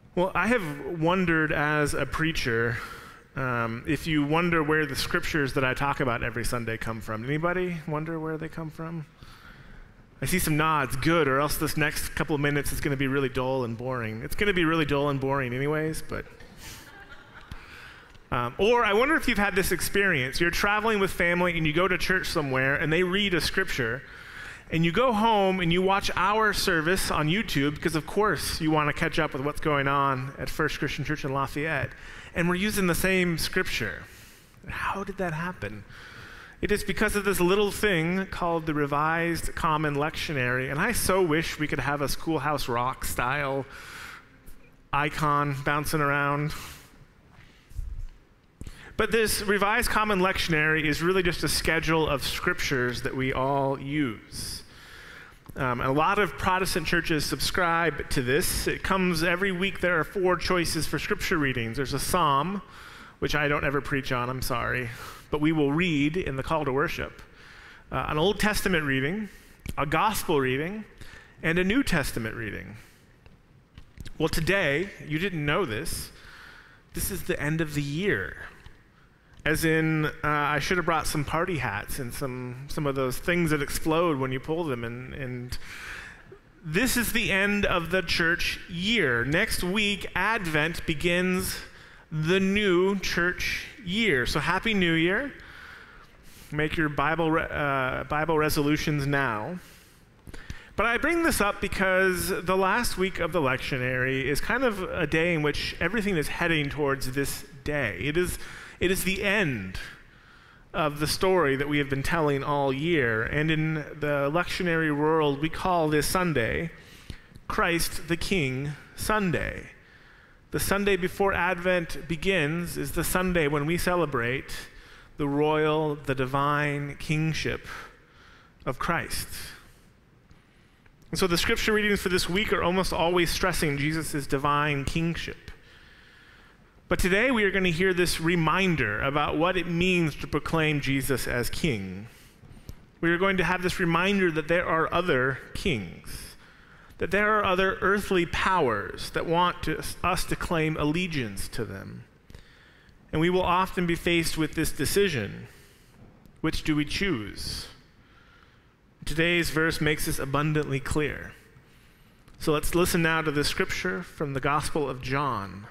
Well, I have wondered as a preacher, if you wonder where the scriptures that I talk about every Sunday come from. Anybody wonder where they come from? I see some nods, good, or else this next couple of minutes is going to be really dull and boring. It's going to be really dull and boring anyways, but... Or I wonder if you've had this experience. You're traveling with family and you go to church somewhere and they read a scripture, and you go home and you watch our service on YouTube because, of course, you want to catch up with what's going on at First Christian Church in Lafayette. And we're using the same scripture. How did that happen? It is because of this little thing called the Revised Common Lectionary. And I so wish we could have a Schoolhouse Rock style icon bouncing around. But this Revised Common Lectionary is really just a schedule of scriptures that we all use. A lot of Protestant churches subscribe to this. It comes every week. There are 4 choices for scripture readings. There's a psalm, which I don't ever preach on, I'm sorry, but we will read in the call to worship. An Old Testament reading, a gospel reading, and a New Testament reading. Well, today, you didn't know this is the end of the year. As in, I should have brought some party hats and some of those things that explode when you pull them. And this is the end of the church year. Next week, Advent begins the new church year. So Happy New Year. Make your Bible resolutions now. But I bring this up because the last week of the lectionary is kind of a day in which everything is heading towards this day. It is the end of the story that we have been telling all year. And in the lectionary world, we call this Sunday Christ the King Sunday. The Sunday before Advent begins is the Sunday when we celebrate the royal, the divine kingship of Christ. And so the scripture readings for this week are almost always stressing Jesus' divine kingship. But today we are going to hear this reminder about what it means to proclaim Jesus as king. We are going to have this reminder that there are other kings, that there are other earthly powers that want us to claim allegiance to them. And we will often be faced with this decision. Which do we choose? Today's verse makes this abundantly clear. So let's listen now to the scripture from the Gospel of John.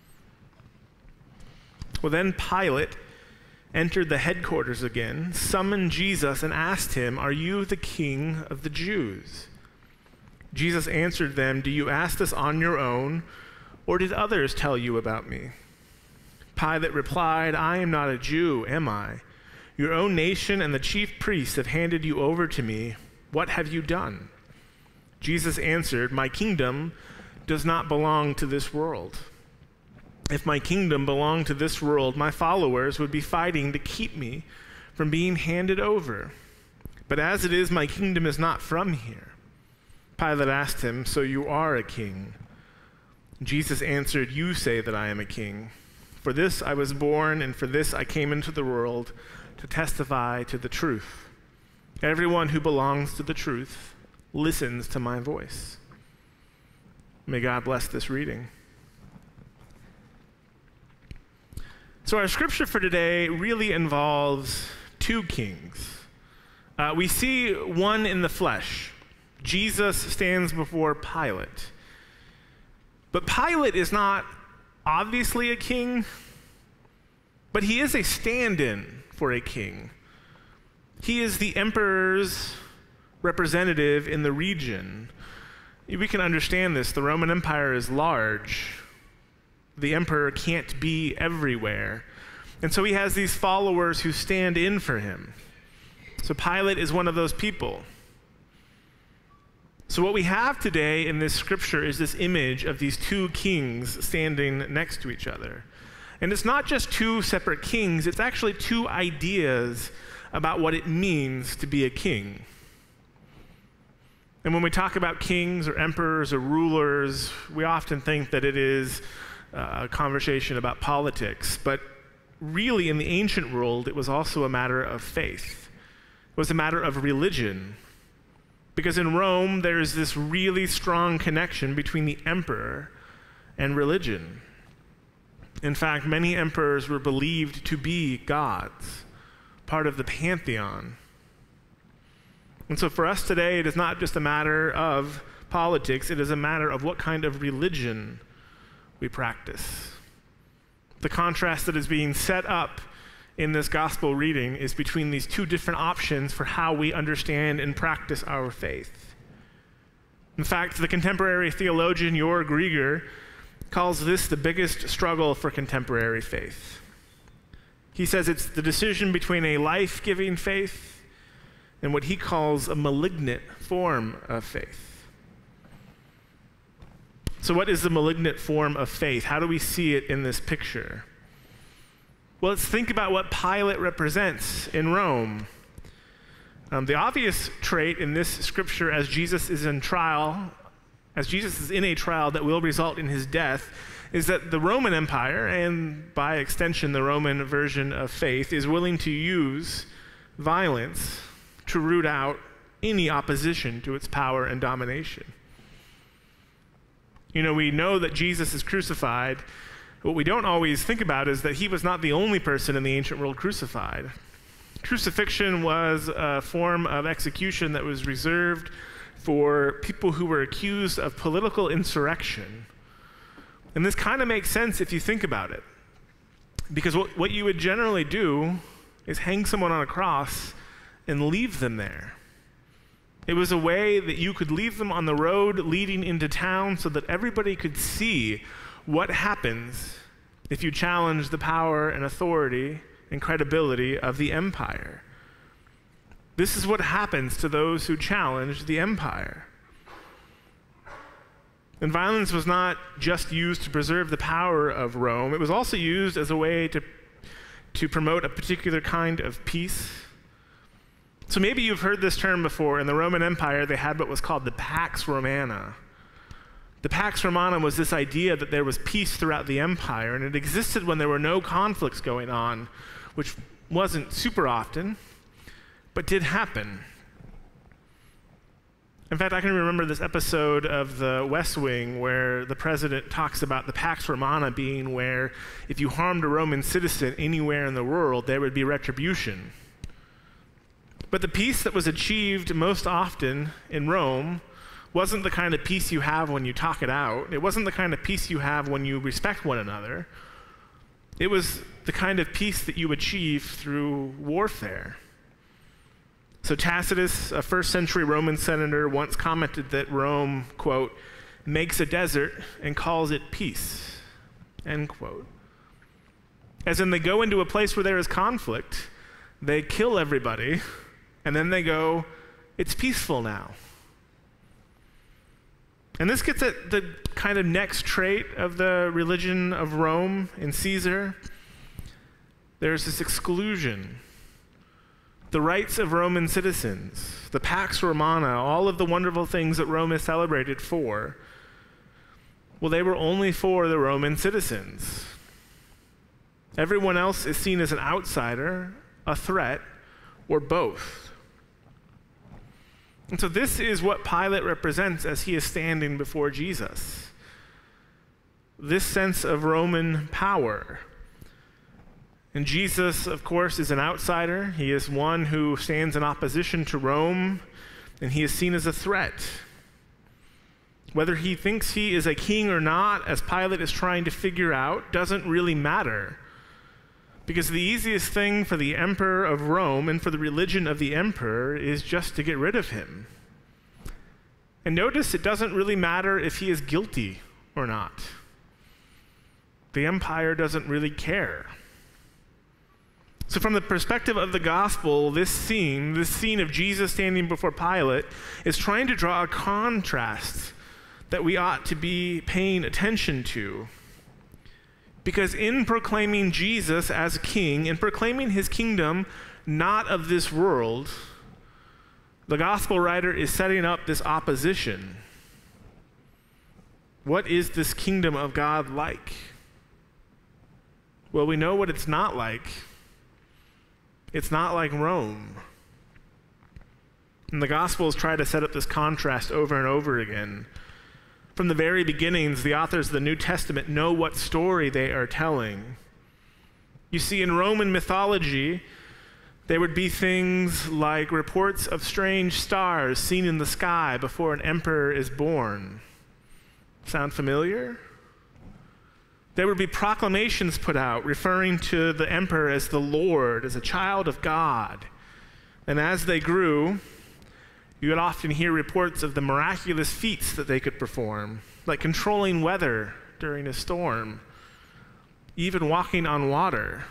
Well, then Pilate entered the headquarters again, summoned Jesus, and asked him, "Are you the king of the Jews?" Jesus answered them, "Do you ask this on your own, or did others tell you about me?" Pilate replied, "I am not a Jew, am I? Your own nation and the chief priests have handed you over to me. What have you done?" Jesus answered, "My kingdom does not belong to this world. If my kingdom belonged to this world, my followers would be fighting to keep me from being handed over. But as it is, my kingdom is not from here." Pilate asked him, "So you are a king?" Jesus answered, "You say that I am a king. For this I was born, and for this I came into the world, to testify to the truth. Everyone who belongs to the truth listens to my voice." May God bless this reading. So our scripture for today really involves 2 kings. We see one in the flesh. Jesus stands before Pilate. But Pilate is not obviously a king, but he is a stand-in for a king. He is the emperor's representative in the region. We can understand this. The Roman Empire is large. The emperor can't be everywhere. And so he has these followers who stand in for him. So Pilate is one of those people. So what we have today in this scripture is this image of these 2 kings standing next to each other. And it's not just 2 separate kings, it's actually 2 ideas about what it means to be a king. And when we talk about kings or emperors or rulers, we often think that it is a conversation about politics, but really in the ancient world, it was also a matter of faith. It was a matter of religion. Because in Rome, there is this really strong connection between the emperor and religion. In fact, many emperors were believed to be gods, part of the pantheon. And so for us today, it is not just a matter of politics, it is a matter of what kind of religion we practice. The contrast that is being set up in this gospel reading is between these two different options for how we understand and practice our faith. In fact, the contemporary theologian Jörg Rieger calls this the biggest struggle for contemporary faith. He says it's the decision between a life-giving faith and what he calls a malignant form of faith. So what is the malignant form of faith? How do we see it in this picture? Well, let's think about what Pilate represents in Rome. The obvious trait in this scripture as Jesus is in a trial that will result in his death, is that the Roman Empire, and by extension the Roman version of faith, is willing to use violence to root out any opposition to its power and domination. You know, we know that Jesus is crucified. What we don't always think about is that he was not the only person in the ancient world crucified. Crucifixion was a form of execution that was reserved for people who were accused of political insurrection. And this kind of makes sense if you think about it. Because what you would generally do is hang someone on a cross and leave them there. It was a way that you could leave them on the road leading into town so that everybody could see what happens if you challenge the power and authority and credibility of the empire. This is what happens to those who challenge the empire. And violence was not just used to preserve the power of Rome, it was also used as a way to promote a particular kind of peace. So maybe you've heard this term before. In the Roman Empire, they had what was called the Pax Romana. The Pax Romana was this idea that there was peace throughout the empire, and it existed when there were no conflicts going on, which wasn't super often, but did happen. In fact, I can remember this episode of The West Wing where the president talks about the Pax Romana being where if you harmed a Roman citizen anywhere in the world, there would be retribution. But the peace that was achieved most often in Rome wasn't the kind of peace you have when you talk it out. It wasn't the kind of peace you have when you respect one another. It was the kind of peace that you achieve through warfare. So Tacitus, a first-century Roman senator, once commented that Rome, quote, makes a desert and calls it peace, end quote. As in, they go into a place where there is conflict, they kill everybody, and then they go, it's peaceful now. And this gets at the kind of next trait of the religion of Rome and Caesar. There's this exclusion. The rights of Roman citizens, the Pax Romana, all of the wonderful things that Rome is celebrated for, well, they were only for the Roman citizens. Everyone else is seen as an outsider, a threat, or both. And so this is what Pilate represents as he is standing before Jesus. This sense of Roman power. And Jesus, of course, is an outsider. He is one who stands in opposition to Rome, and he is seen as a threat. Whether he thinks he is a king or not, as Pilate is trying to figure out, doesn't really matter. Because the easiest thing for the emperor of Rome and for the religion of the emperor is just to get rid of him. And notice it doesn't really matter if he is guilty or not. The empire doesn't really care. So from the perspective of the gospel, this scene of Jesus standing before Pilate is trying to draw a contrast that we ought to be paying attention to. Because in proclaiming Jesus as king, in proclaiming his kingdom not of this world, the gospel writer is setting up this opposition. What is this kingdom of God like? Well, we know what it's not like. It's not like Rome. And the Gospels try to set up this contrast over and over again. From the very beginnings, the authors of the New Testament know what story they are telling. You see, in Roman mythology, there would be things like reports of strange stars seen in the sky before an emperor is born. Sound familiar? There would be proclamations put out referring to the emperor as the Lord, as a child of God. And as they grew, you would often hear reports of the miraculous feats that they could perform, like controlling weather during a storm, even walking on water.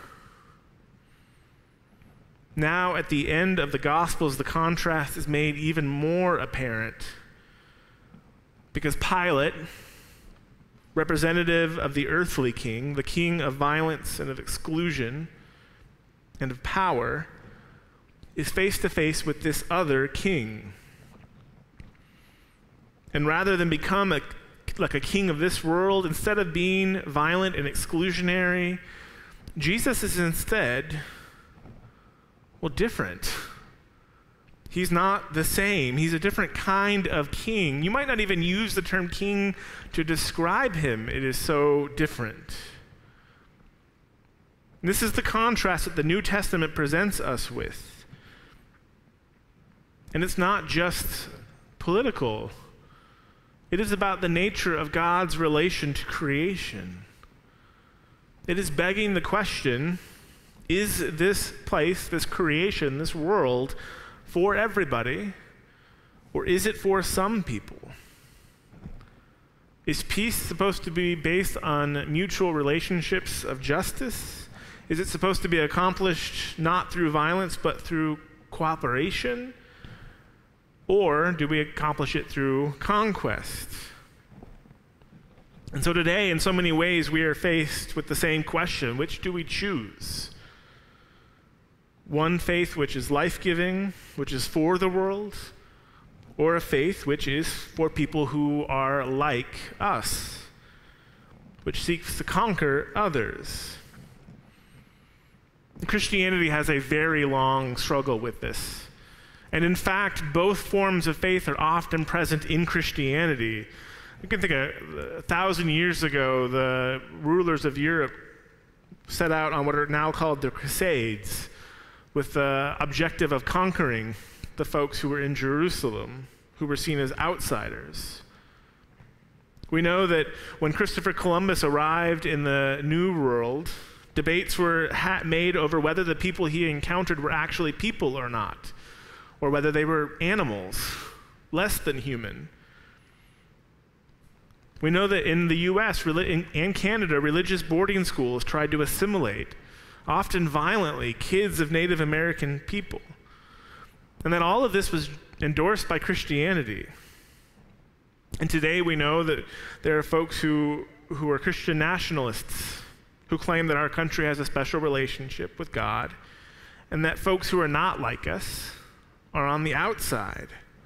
Now, at the end of the Gospels, the contrast is made even more apparent because Pilate, representative of the earthly king, the king of violence and of exclusion and of power, is face to face with this other king. And rather than become like a king of this world, instead of being violent and exclusionary, Jesus is instead, different. He's not the same. He's a different kind of king. You might not even use the term king to describe him. It is so different. This is the contrast that the New Testament presents us with. And it's not just political. It is about the nature of God's relation to creation. It is begging the question, is this place, this creation, this world, for everybody, or is it for some people? Is peace supposed to be based on mutual relationships of justice? Is it supposed to be accomplished not through violence, but through cooperation? Or do we accomplish it through conquest? And so today, in so many ways, we are faced with the same question: which do we choose? One faith which is life-giving, which is for the world, or a faith which is for people who are like us, which seeks to conquer others. Christianity has a very long struggle with this. And in fact, both forms of faith are often present in Christianity. You can think 1,000 years ago, the rulers of Europe set out on what are now called the Crusades, with the objective of conquering the folks who were in Jerusalem, who were seen as outsiders. We know that when Christopher Columbus arrived in the New World, debates were made over whether the people he encountered were actually people or not, or whether they were animals, less than human. We know that in the US and Canada, religious boarding schools tried to assimilate, often violently, kids of Native American people. And that all of this was endorsed by Christianity. And today we know that there are folks who are Christian nationalists who claim that our country has a special relationship with God, and that folks who are not like us are on the outside.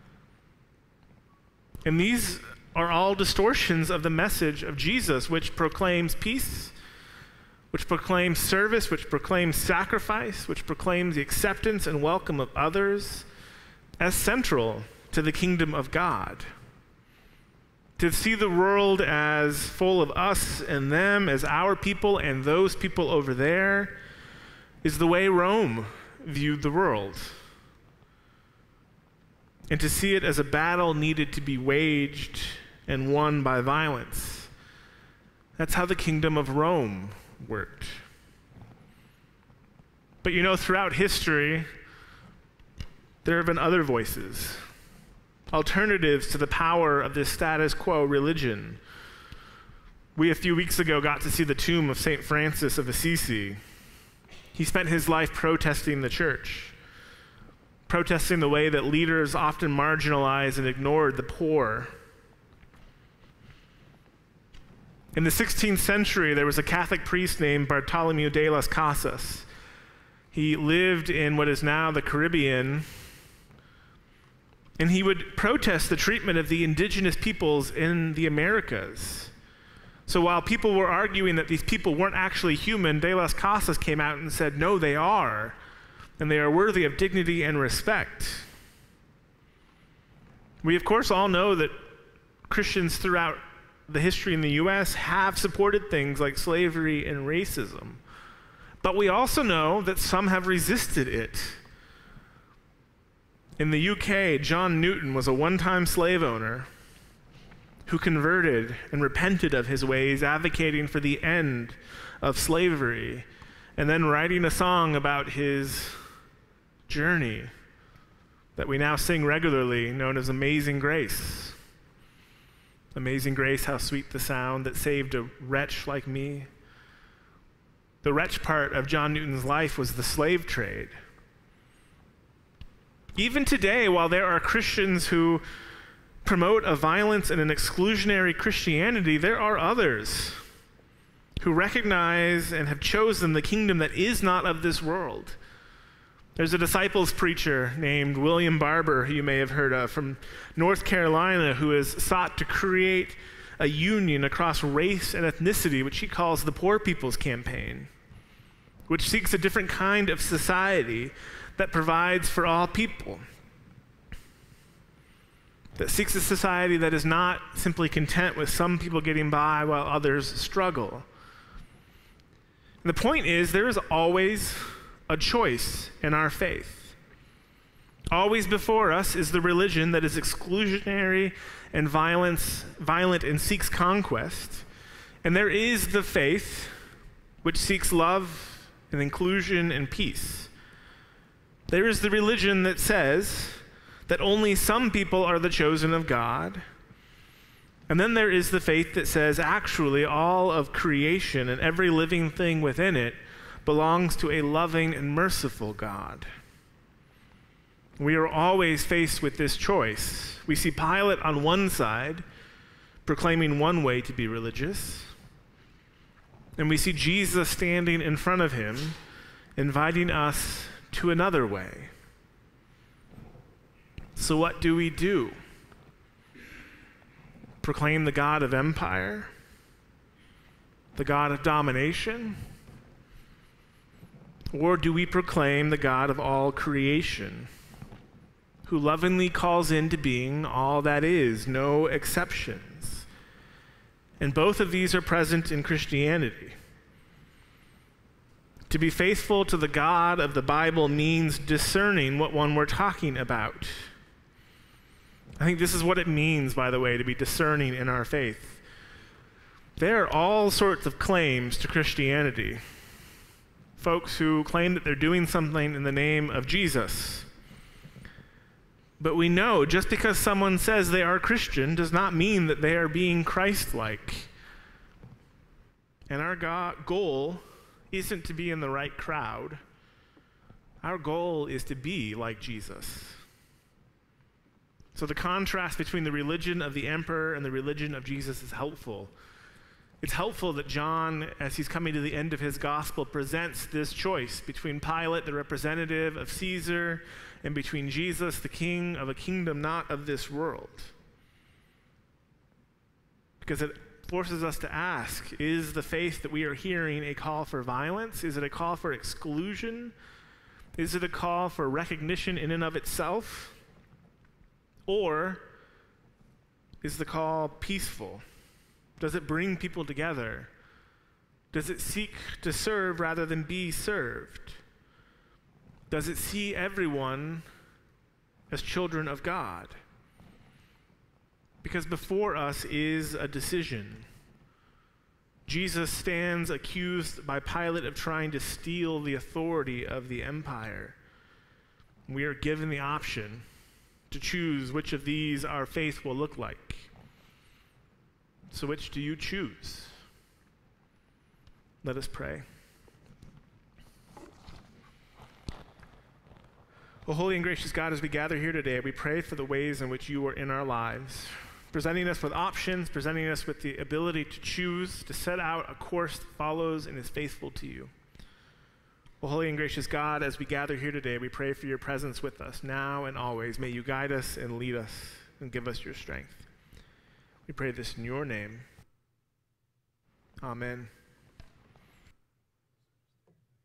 And these are all distortions of the message of Jesus, which proclaims peace, which proclaims service, which proclaims sacrifice, which proclaims the acceptance and welcome of others as central to the kingdom of God. To see the world as full of us and them, as our people and those people over there, is the way Rome viewed the world. And to see it as a battle needed to be waged and won by violence. That's how the kingdom of Rome worked. But you know, throughout history, there have been other voices, alternatives to the power of this status quo religion. We, a few weeks ago, got to see the tomb of St. Francis of Assisi. He spent his life protesting the church, protesting the way that leaders often marginalized and ignored the poor. In the 16th century, there was a Catholic priest named Bartolomeu de las Casas. He lived in what is now the Caribbean, and he would protest the treatment of the indigenous peoples in the Americas. So while people were arguing that these people weren't actually human, de las Casas came out and said, no, they are, and they are worthy of dignity and respect. We, of course, all know that Christians throughout the history in the U.S. have supported things like slavery and racism. But we also know that some have resisted it. In the UK, John Newton was a one-time slave owner who converted and repented of his ways, advocating for the end of slavery, and then writing a song about his journey that we now sing regularly, known as Amazing Grace. Amazing grace, how sweet the sound that saved a wretch like me. The wretch part of John Newton's life was the slave trade. Even today, while there are Christians who promote a violence and an exclusionary Christianity, there are others who recognize and have chosen the kingdom that is not of this world. There's a disciples preacher named William Barber, who you may have heard of, from North Carolina, who has sought to create a union across race and ethnicity, which he calls the Poor People's Campaign, which seeks a different kind of society that provides for all people, that seeks a society that is not simply content with some people getting by while others struggle. And the point is, there is always a choice in our faith. Always before us is the religion that is exclusionary and violent and seeks conquest. And there is the faith which seeks love and inclusion and peace. There is the religion that says that only some people are the chosen of God. And then there is the faith that says actually all of creation and every living thing within it belongs to a loving and merciful God. We are always faced with this choice. We see Pilate on one side proclaiming one way to be religious, and we see Jesus standing in front of him inviting us to another way. So what do we do? Proclaim the God of empire? The God of domination? Or do we proclaim the God of all creation, who lovingly calls into being all that is, no exceptions? And both of these are present in Christianity. To be faithful to the God of the Bible means discerning what one we're talking about. I think this is what it means, by the way, to be discerning in our faith. There are all sorts of claims to Christianity. Folks who claim that they're doing something in the name of Jesus. But we know just because someone says they are Christian does not mean that they are being Christ-like. And our goal isn't to be in the right crowd. Our goal is to be like Jesus. So the contrast between the religion of the emperor and the religion of Jesus is helpful. It's helpful that John, as he's coming to the end of his gospel, presents this choice between Pilate, the representative of Caesar, and between Jesus, the king of a kingdom not of this world. Because it forces us to ask, is the faith that we are hearing a call for violence? Is it a call for exclusion? Is it a call for recognition in and of itself? Or is the call peaceful? Does it bring people together? Does it seek to serve rather than be served? Does it see everyone as children of God? Because before us is a decision. Jesus stands accused by Pilate of trying to steal the authority of the empire. We are given the option to choose which of these our faith will look like. So which do you choose? Let us pray. O holy and gracious God, as we gather here today, we pray for the ways in which you are in our lives, presenting us with options, presenting us with the ability to choose, to set out a course that follows and is faithful to you. O holy and gracious God, as we gather here today, we pray for your presence with us now and always. May you guide us and lead us and give us your strength. We pray this in your name. Amen.